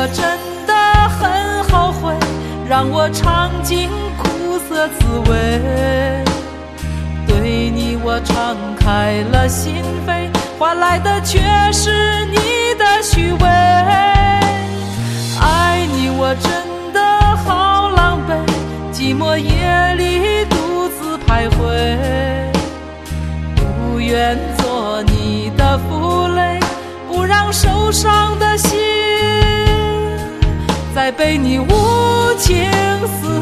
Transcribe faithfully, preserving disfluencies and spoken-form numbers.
我真的很后悔，让我尝尽苦涩滋味。对你我敞开了心扉，换来的却是你的虚伪。爱你我真的好狼狈，寂寞夜里独自徘徊，不愿做你的负累，不让受伤的心再被你无情撕